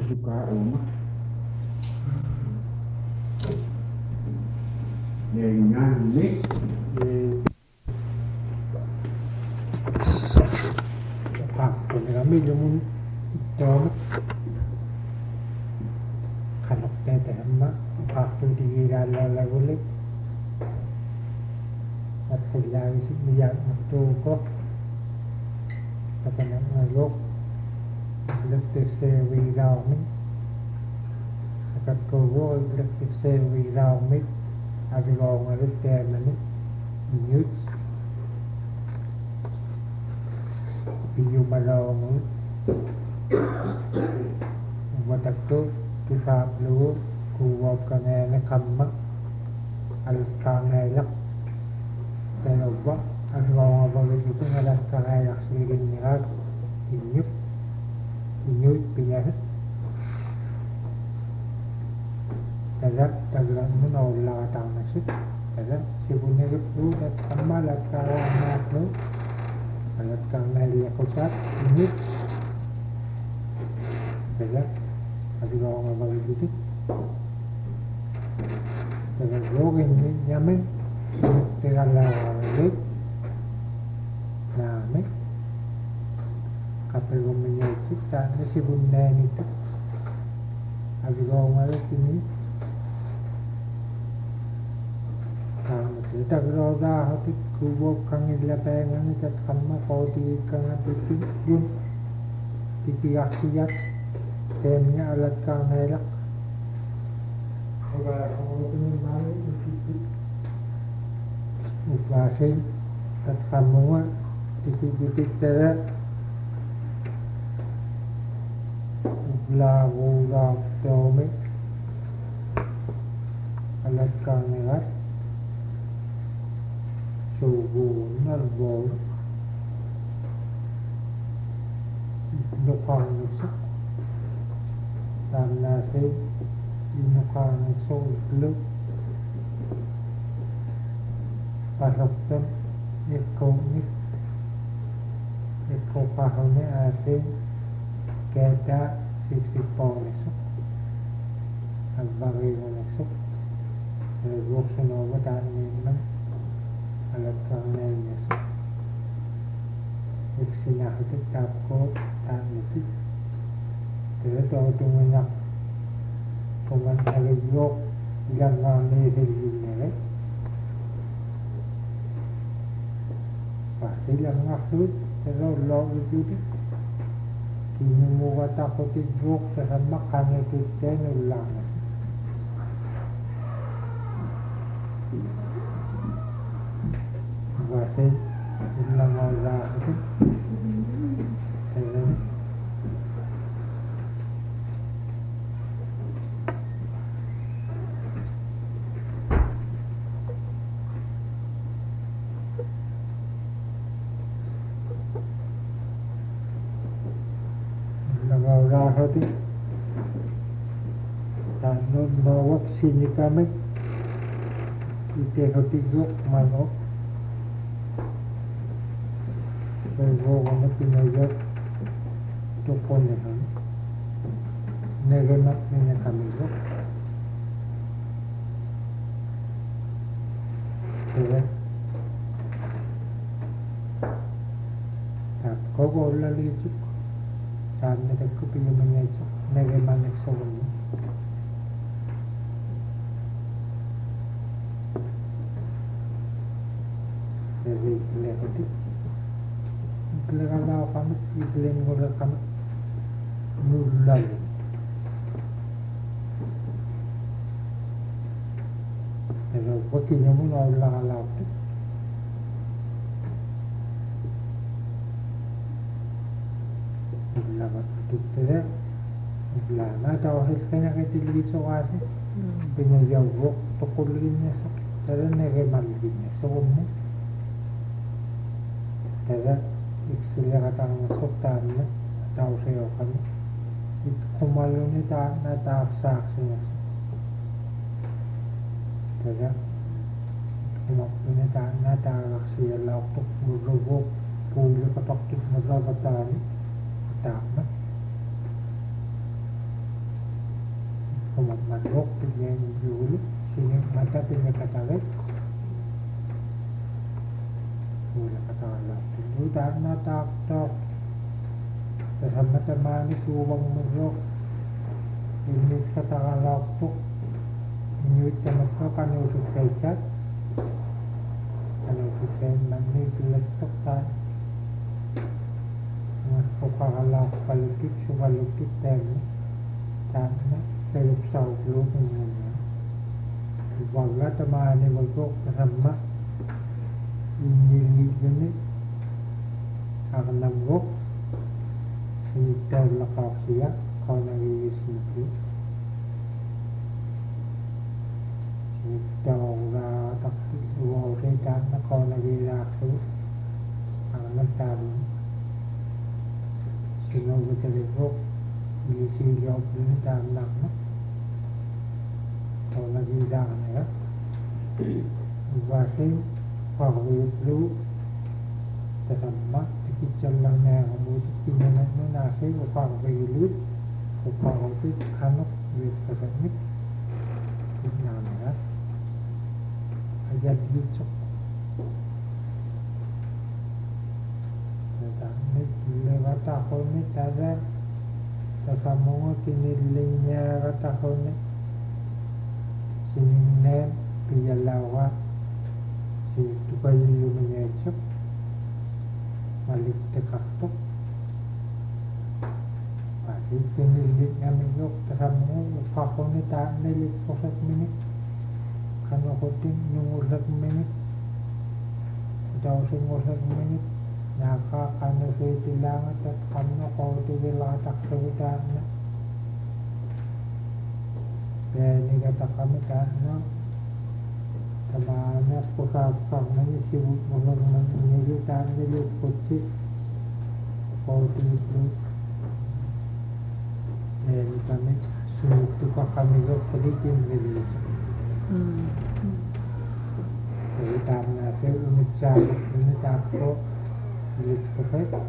suka rumah dengan nik faktor kami namun itu kalau kita sama faktor di dalam lagu lek at kailangan siya magtuko kapag nalok electric stairway round kapag ko electric stairway round abilong alit kaya nani inyut piyu malong watak ko kisap luo kuwab ka na kamma alit ka ngaylak pero ba ang mga bagay ito nga lang kakayak siling nirag inyut pinyahat tadak taglan mo na wala katang nasip tadak sibunirip mo at amalat karanak mo alat kang naliya ko sa inyut tadak ang mga bagay ito tadak login yamin Tiralalit namin kapag uminyakit na si bunda nito abigaw nga ini kita kalau dah hati kubur kang ilapengan ni kat kama kau di kang hati yun tikiyak siyak temnya alat kang nelak kalau ini balik upasin at kamuha titik-titik tara ugla-ugla tome alat kamerat sugu narbol nukang nusuk tanasi nukang nusuk itluk pasokten ekonik ekopahone asin keda siksipolesok agbagilonesok reboksonoba tanimman alat kangenesok eksinahutik tapko tanitsit tereto tumanyak kuman aliyok ilang ngani hilginere ilang maksud kalau lo itu kini mau takut tidur sama kanya kita nulang bahasa ulang Allah itu hati tanun bawak sini kami ite hati gok manok sego kami pinayat tupon nihan negenak niya kami gok kaya tak kau lagi cuk saat mereka pilih mengecek bagaimana keseluruhannya jadi kelihatan kalau kami iklim kalau kami nulal kalau begini mulai lalat Tidak, belana tahu hasilnya kayak di soalnya punya jauh tokulnya so, terus negemalnya soalnya, terus iksulia kata masuk tanah tahu saya kan, itu kemalunya tanah tak saksinya, terus kemalunya tanah tak saksinya lauk berubah punya ketok tu berubah tani, tanah manok yang dulu sini mata tinggal katakan boleh katakan lah itu karena tak bersama teman itu uang manok ini katakan waktu ini teman kan untuk kerja kalau kita nanti letak tak kalau politik subalitik dan karena hidup selalu mengenai warga teman yang berkok bersama ini karena berkok sekitar lokasi kalau lagi sini sekitar orang tak orang karena kalau lagi laku karena tahu sino kita berkok isi job ini karena kalau lagi jangan ya berarti kalau itu terima jalannya kamu itu nasi kalau begitu kalau itu kamu berkebun itu namanya aja dicok ini lewat tahun ini ada sama kinilingnya katahon sininen piyalawa si tukayilu menyecok balik tekaktok pasti kinilik ngamin yok sama kahon ni tak nilik posak minit kan wakotin yung ursak minit atau sing ursak minit nyaka kano sa itilangan at kano ko itilatak sa utan kaya ni kata kami kano tamanya pusat-pusat nanya sibuk mulai menyurutan nilut kutsi ko itilut kaya ni kami sunutuka kami ko palitin nilut kaya tama na siya unitsak ko Lihat perfect.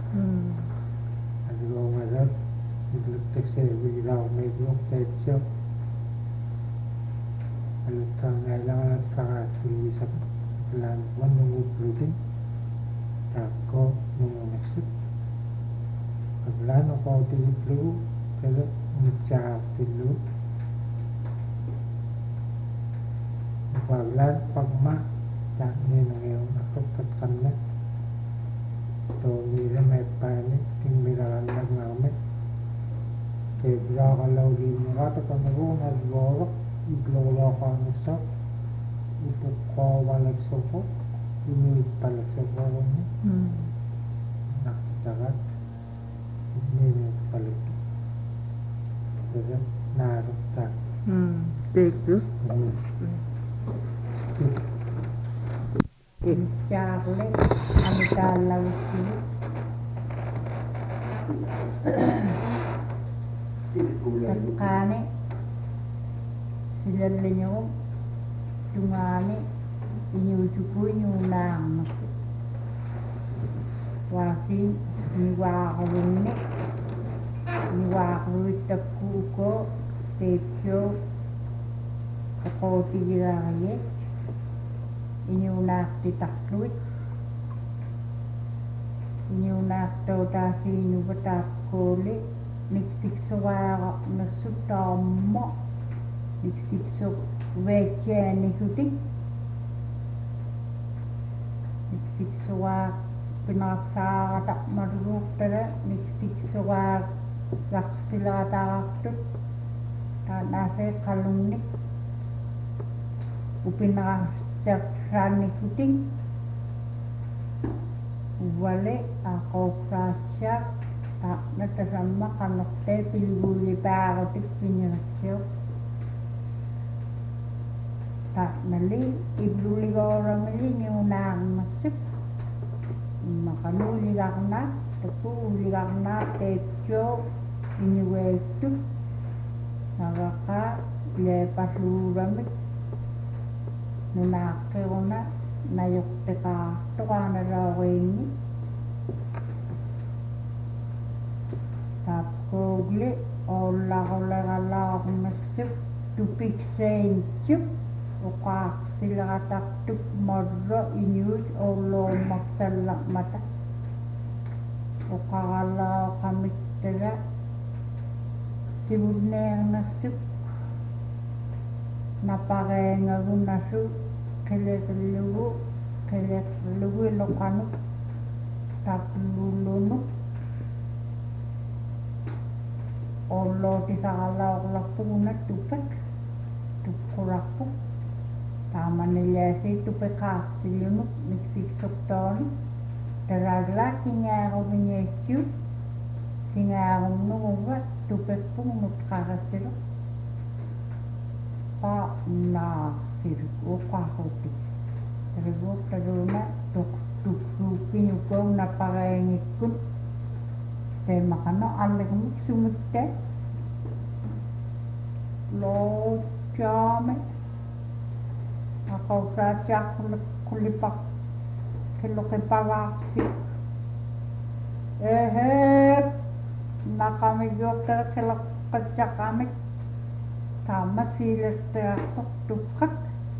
Ada orang ada itu tekstil bilau meglok tekstil. Ada tangan lawan tangan tulisan pelan menunggu protein. Tako nunggu maksud. Pelan kau tidur dulu, kalau mencap dulu. Pelan pagma tak ni nunggu aku tekannya. Tôi ra mẹ bài này thì mình là ngào mấy thì ra cái lâu đi ra tới con nó là gõ lắm ít lâu lo khoan nó sắp ít qua vào lịch số phố ini pada lịch số phố này nah jangan ini pada lịch jadi nah tak itu Charlie Anita Lausi Kane sila linyo tungani inyujupu inyunang wafi niwakarunne niwakaruitakuko pepyo kakotigiraye inyunak titakluit inyunak totasi nubatakole niksiksuara nasutomo niksiksuk veche nikutik niksiksuar pinakara tak marutara niksiksuar laksilataraktut tanase kalungnik upinakasakran nikutik wale ako prasyak tak natasama kanokte pilguli parotik pinyakyo tak nali ibluli orang meli nyunang masuk makanuli karena tepu karena tejo inywetu naraka lepas luramit nunake ona nayok teka tukana rawingi tak kogle olah maksud tupikseen tjup uqaaqsileqatartup morro inuut orloomaksallaqmata uqaralaoqamittala sivunneernarsuk napareengagunasu qeleqerlugu iloqanuk taqlulunuk orlootisaqalaorlarpuguna tupak tukkurarpu taamaniliasi tupeqaarsilunuk miksiksortoonu taragla kingaaruviniatsiu kingaarumnuguga tupekpungut qarasilu naarsilu uqaarruti tariguuqtaluna tukruuppinukou napareangikkun teemaqano allegumik sumutte loojaame aqausaatsiaqqulipak kelloqipagaarsi naqamiggiuqtara kelloqqatсaqamik taamasiilertiartoq tuqqak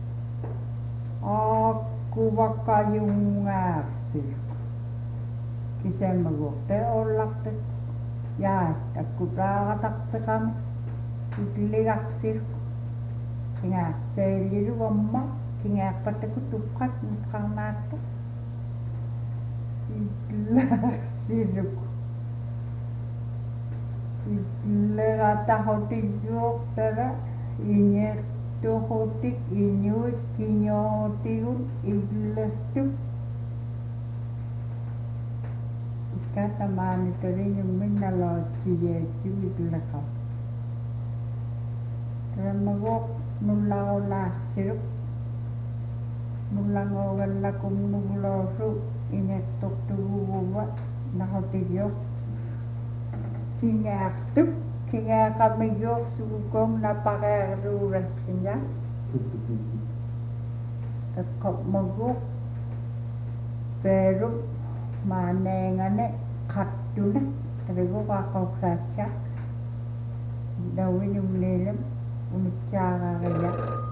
aakkuvaqajungaarsilu kisemmaguuqte ollarte jaa takkutaaqatarteqami ikligarsilu kingaarseeliluvamma kingaarpataku tuqqak niqqarnaatta iklarsiluk ikleratahotigguuqtara iñertuhutik iñuut kiñootigun illertuk ikatamaanitoriñumminnaloottiyeettiu ikleqa taramaguuq nullarullaarsiluk nullangoogallaqumnuguloosu iñertortuguguva nahotigioq kingaartuk kingaaqamiggiuq sugukong napareeruurallinga taqqo'maguuq peerup maaneengane qattuna tariguqaaqausaatsa dawiñumniilem unutsaaqaaqaya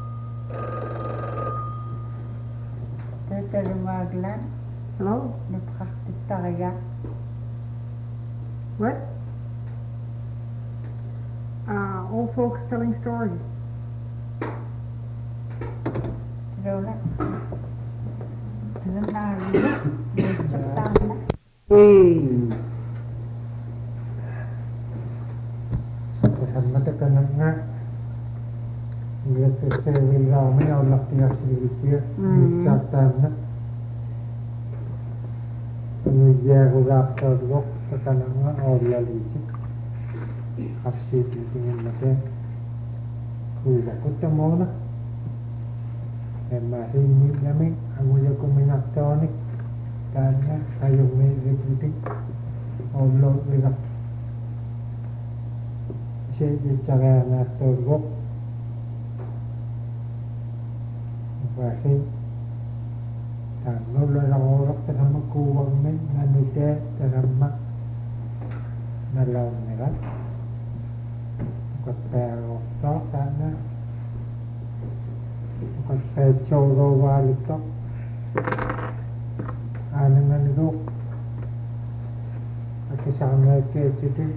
tatarungaaglaan Hello? nutqartittariga What? Old folks telling stories. taruna tarunaagiga neitsaqtaana Tasammatakanaqa ilatservillaarmi aullartigarsilivittiga nitsaartaanna nuijjaagulaartoorluq takanaqa aullalivittik qassiititingimmate kuuvakuttamoona emmaasiinniillami aguyakuminartoonik taanna ajummiirrikvitik aulloorligar seititsarianaartoorluq uqaasi taannullalaruuloq tasamma kuuvagmin nanitee tasamma nalaunnigat uqatpearuortoq taanna uqatpeetsooroovaalittoq aananganiguuq akisarmeekkeetsitik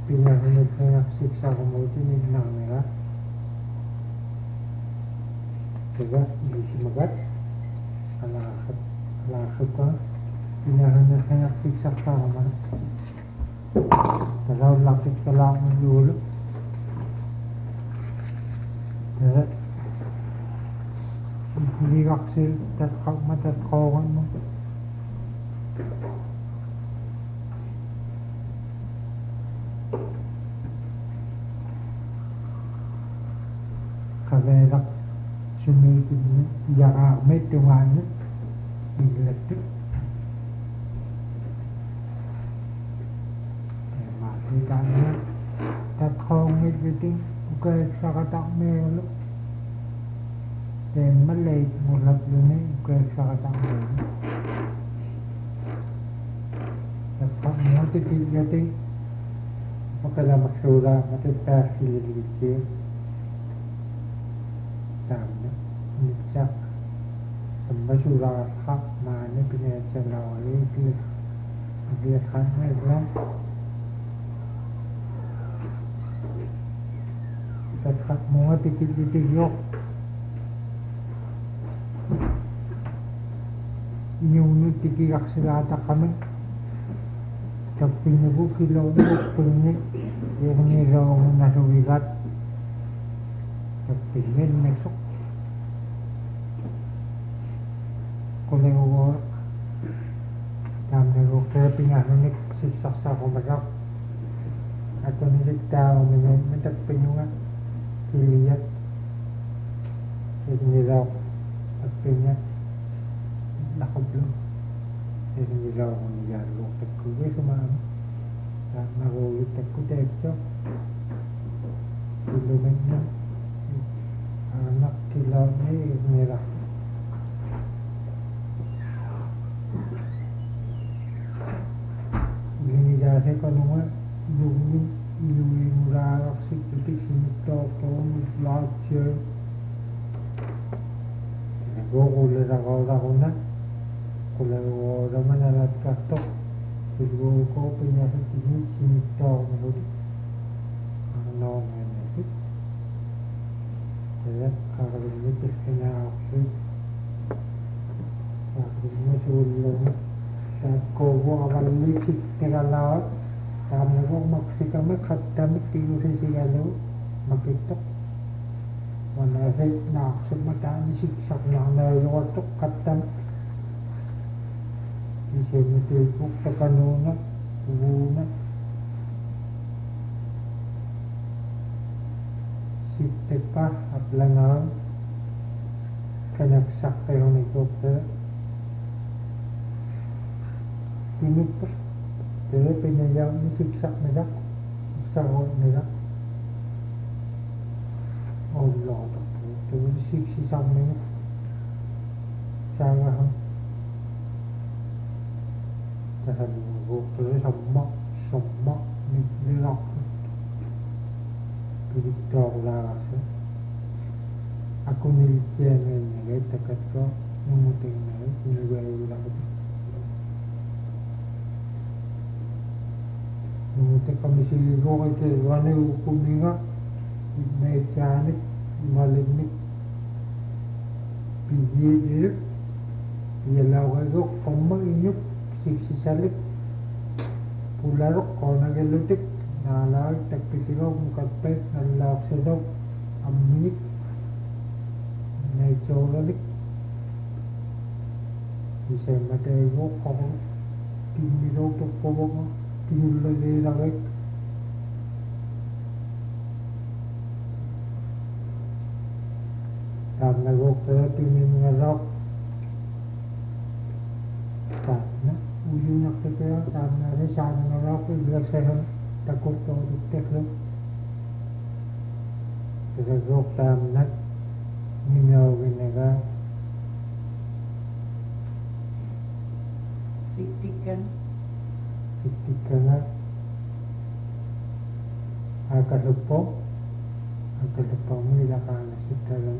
pingarunikngaksiksarumuutininnaarniga taga ilisimagat alaaxuqa pingarunikngaksiksarsaarumana tagaullartikkalaarnuluulu taga ligarsil tatqoorunnu qaveelaq sumiikinni yaraarmittungaannu illattu maatiitaanna tatqoorngitvitin ukaeksaqatarmiulu teemmalleit mullapluni ukaeksaqatarmiulu tatqoorngitvitin Makalamaksuura matipääksililigitsi tamna nitsak sambasura kha mane pine chalawale dia khana lang tatkat mga tikit-tikit yok yung tikikak sila ata kami tapi niyo kilo niyo pingin yung nirong naluwigat tapi pingin mesok kulewo tam nero kaya pingahanik siksak sa kumarak at kunisik tao mintak pinyunga piliyat yung nirong at pinyat nakablo yung nirong niyalo tagkuwi sumami at narulit tagkutekso ilumin na anak kilaw ni nirong ginigase ko naman yung murarak sikputik sinito ko lodger nagkukulit ako na kulang naman alat katok siguro ko pinasitigil sinito ko na ano nga nasip kaya kakalimutis ka na ako kakalimutis kogo awal licik tegalawat kamu kok maksikame khatamik tiru sigalo makitok mana he na semata ni siksak na yotok khatam ise mitul puk takanuna ubuna sittepa aplana kanak sakkayo ni kokte pinupok kaya pinayang nisiksak nila siksak nila Allah ito siksisang nila sangahan dahil mga sama nilak piniptaw lakas ako nilityan nila takat ko numuting nila sinagayo lang ito numuting kami siligo kay kilwane ukuminga mechanik malignik pijidir yalaw kayo kumang inyok siksisalik pularok ko nagalutik nalag tagpisigaw mukatpek nalawak sa daw aminik naitsyoralik isay matay ko kong piniraw to po mo pinulagay lakik tam nagok tayo piningarap tam na uyunak tayo tam na rin sana ngarap ilag sa'yo takot to duktek lo nagok tam na minaw ginaga siktikan na akalupo mo ilakan na sitalan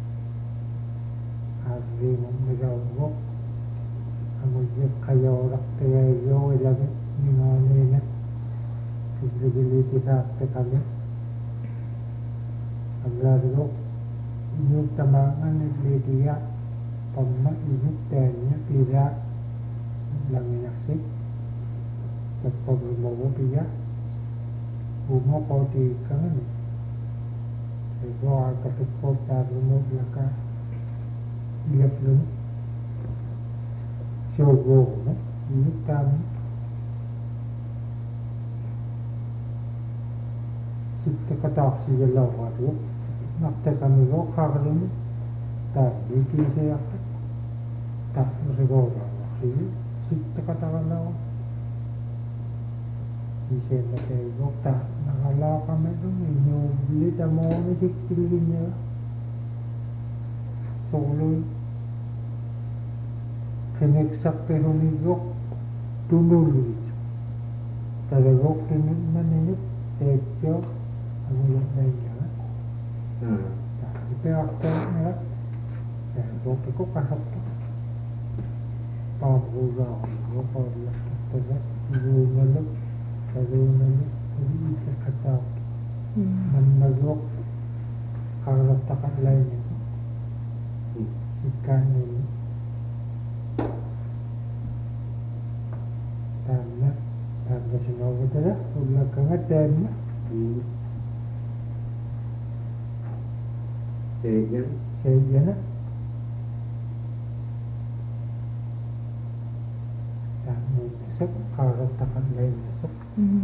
hari mo mirawok amujik kayo raktayayo ilagay ninone na visibility sa kami aglarok inyong tamangan naglitiya pama inyong tenya pira lang inaksik nagpaglumawo piya umoko di kangan ito ang katupot na lumog laka ilap lum syogo no inyong kami sikta katak siya lawa ito nakta kami ko kakalum tak diki siya tak nasigaw lawa sikta katakan lawa isay matay gokta nakala kami dun inyong bilita mo ni siktilin niya soloy kineksak pero ni gok tunuloy talagang tunun ninyo tekyo ang ulang na niya pero after Waktu itu kasar tuh. Pabu lah, apa lah, terus rumah jadi ikat kata menagok kalau takat lainnya sikan ini tanda sinaw kita lah, ulag ka nga tema. Sige na. Nasok, karatakan lain nasok.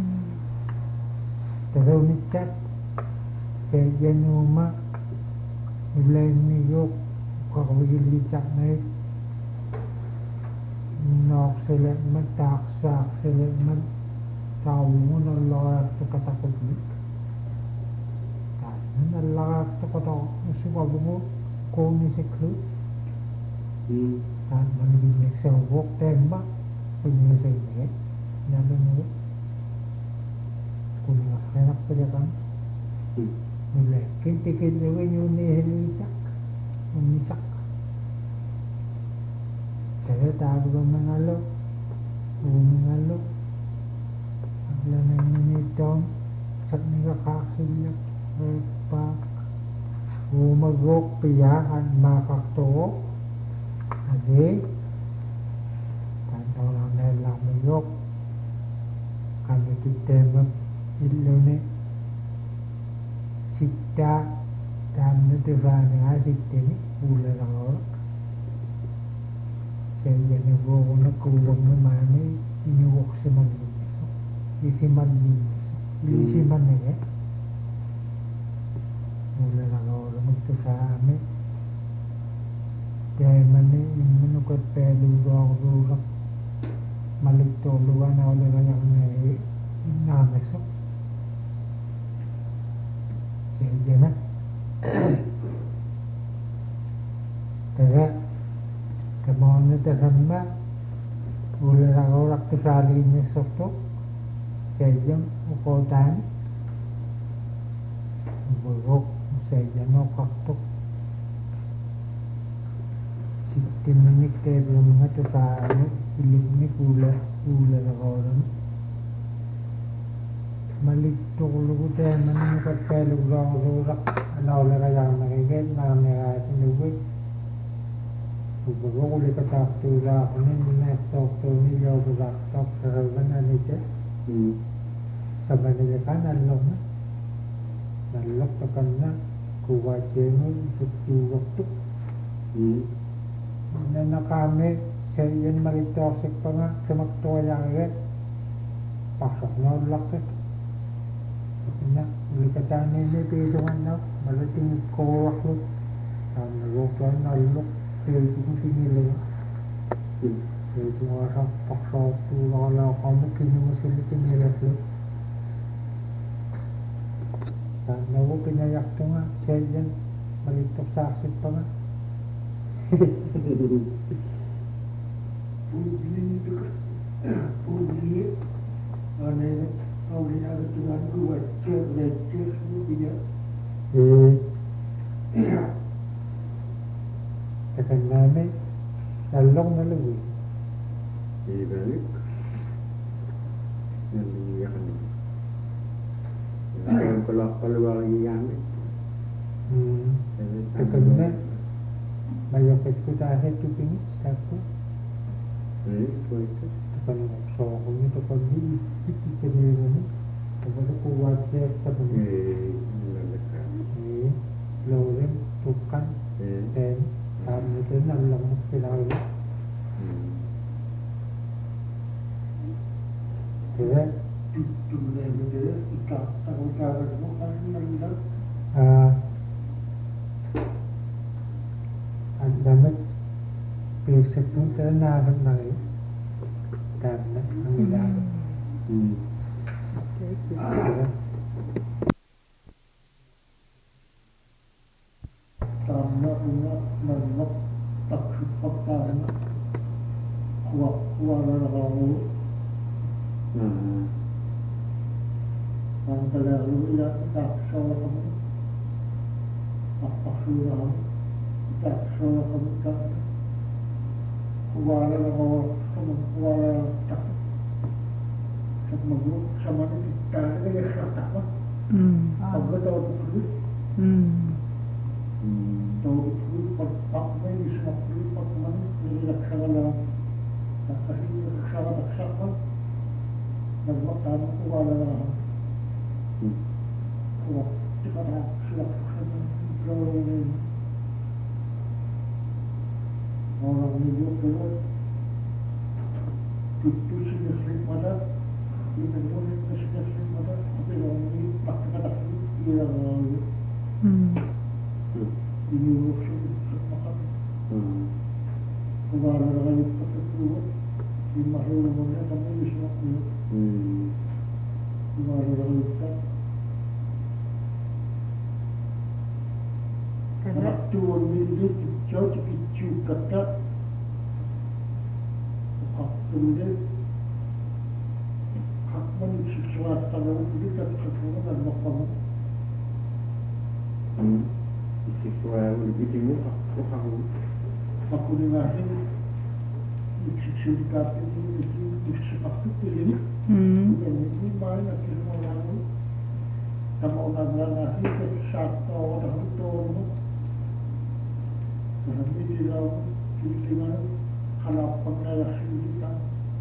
Pero umitsak, sige numa, ilay niyok, kakawilisak na yun. Nok sila man, taksak sila man, tao mo nalakak to katakot mo. Nalakak to katakot mo, suwag mo, kung si Cruz. At maniginig sa walk tema, punya sa ini, nabi mo, kung nakanak pa kan, nilai, kintikid naman yung nihilisak, umisak. Kaya tago ka mangalo, umingalo, agla na minitong, sak nagkakasilak, pak, umagok, piyahan, makakto, ade, tantaw lang na lamayok, kami kitema, ilo ni, sikta, dam na tirani ha, sikta ni, ula lang orak. Saya ni bawa nak kuwang na mani, inuwak si Manlinis. Isi Manlinis. Isi Manlinis. Mula lang orak magto sa amin. Dahil mani, manukot pelugang rurak. Maligto luwan na ulit kanyang inameso. Sige na. Kaya, kamu terhamba, boleh orang tu salinya soto, sejam ukotan, buruk sejam waktu, siti minit ke belum tu sali, ilik ni pula orang, malik tu lu tu mana kat pelu orang, anau lagi yang mereka nama mereka sendiri. Bago ulit ka taktura, kunin na taktur niya o baktak sa rawan na nito. Sa banila ka, nalok na. Nalok ka ka na, kuwa chemo, tutuwak to. Na nakame, sa iyan malitoksik pa nga, sa magtuwa lang agad. Pasok na ulak ka. Na, ulit ka tanin na piso nga na, malating kuwak lo. Ang nalok ka, nalok. Jadi itu tinggal, jadi orang paksa tu kalau kamu kini masih tinggal tu, dan lalu penyayak tu ngah, saya melihat saksi pernah. Publik, ane publik ada dengan dua lecture dia. Tekan namin, lalong na luwi. Ibalik. Naliyan. Yang keluar yang Tekan na, mayapit ko dahil 2 minutes tako. Tekan na, so ako nito pag ipikirin mo. Tekan ko wajib tekan na. Lorem, tukan, dan kami itu nalang pilau. Jadi, Itu benar-benar ikat tanggung-tanggung bukan menang. Dapat besok pun ternahan lagi. Karena angin. Karena punya menang tak sempat karena kuat kamu. Antara lu ya tak salah kamu. Apa sudah tak sono kamutan kuwala na ko kuwala tak sa magro sama ni kita ni sa takwa pagkataw ko flu taw flu pag may isma flu pag man nilaksa na kasi nilaksa pa nagmaktan kuwala na kuwala tika na sila orang media keluar itu sudah sering pada ini sudah sering pada tapi orang ini praktek ada dia ini urusan makan keluar dari praktek keluar di mana orangnya kami bisa keluar dari praktek waktu orang ini jauh kecil kata kemudian hak manusia tanah itu kan sesuatu dan makam sesuatu lebih tinggi aku dengar ini cerita ini aku ini ini mana semua orang sama orang lagi satu orang itu kami tidak kita kalau pengalas kita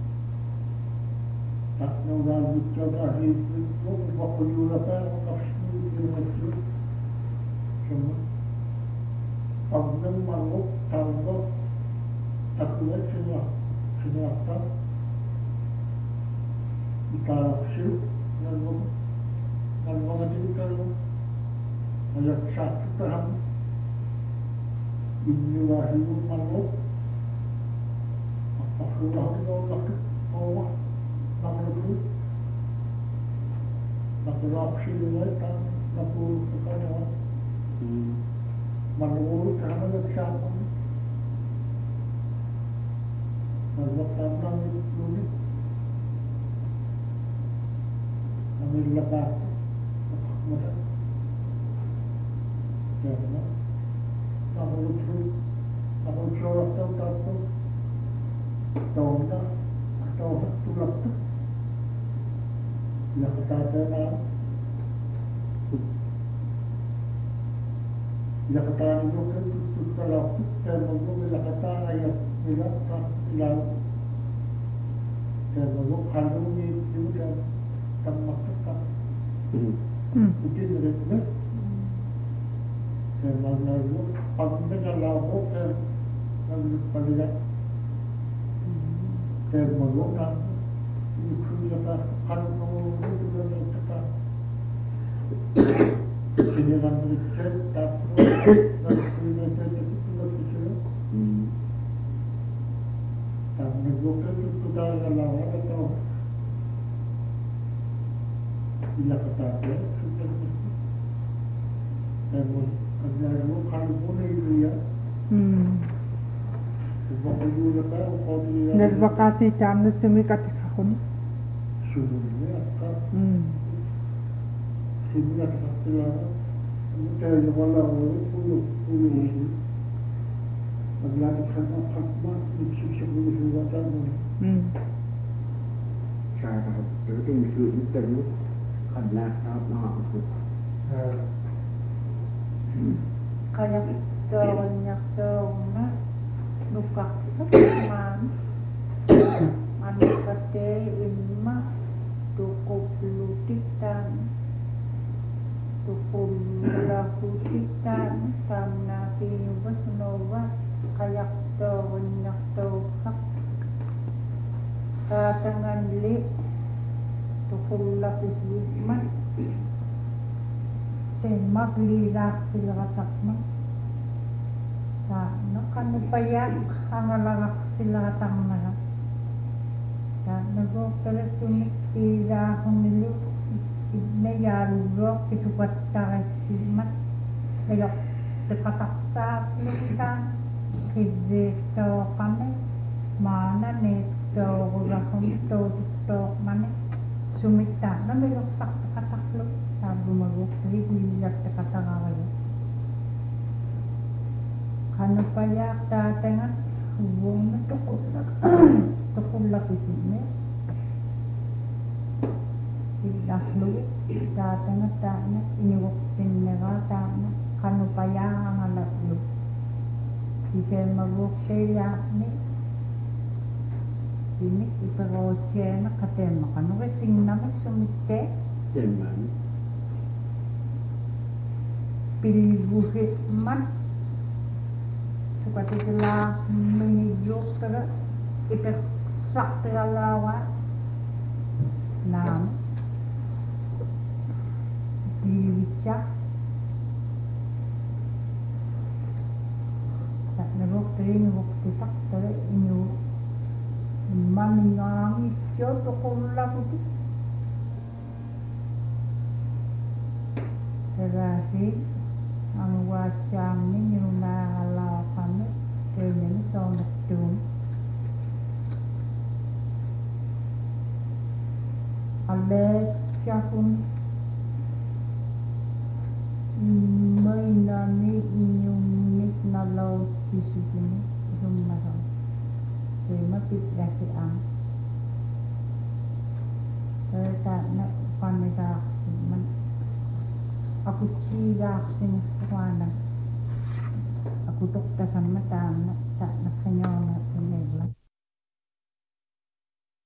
tak naudal kita dari itu waktu Eropa kasih itu semua orang malu tahu tak boleh semua tak kita sih kalau ada kalau ada satu terang ini wahyu malu Allah itu Allah nama itu nama opsi itu kan nama sekarang malu karena ada siapa kalau orang itu ambil lepas macam macam kalau tahu tahunya atau tulak tu yang kata yang kata itu kan tulak tu dan mungkin yang kata ayat bilang bilang dan mungkin kalau ni juga tak maksudkan mungkin mereka dan mana itu pandang lalu dan pada dan menggunakan itu yang kalau itu yang kita dengan cerita dan cerita itu betul dan menggunakan itu dalam lawan atau bila kata dan menggunakan kalau itu ya Nervakati jamnya semikat kakun. Sudah kan. Similar setelah kita yang malam puluh ini. Adalah karena fakta itu sebelum sudah saya itu itu terus karena apa kayak banyak dong luka man manukate imma cukup lutitan cukup lutitan karena tiubas nova kayak banyak dohak katangan li cukup lapis lima temak lirak sila katakma no kan payak ang alangak sila tang mana dan nago terus unik tira hunilu na yaru itu patay simat ayok dekataksa lutan kidito kami mana net so ulahum to mana sumita na mayok sak dekataklo sabi magok liyak dekatangaway Kanupaya tatangat huwag na tukulak isime. Ilahlu tatangat tatangat iniwak tinira tatangat kanupaya ang alatlu. Isay magwak siya ni ini iparotse na katema kanu kasing naman sumite Teman. pilibuhit man seperti telah menhidup itaksak terlawa nam diwicak tak nabok teri nabok titak teri inyo maningang ito tukulak ito terakhir ang wasyang ninyo nakalaw kami kaya nyo sa nagtun alek siya kung may nani inyong nik na law isipin isang naraw kaya mapitla si ang kaya ta na panagakasin man aku ciga sing swana aku tok ta sama ta tak nak kanyaw na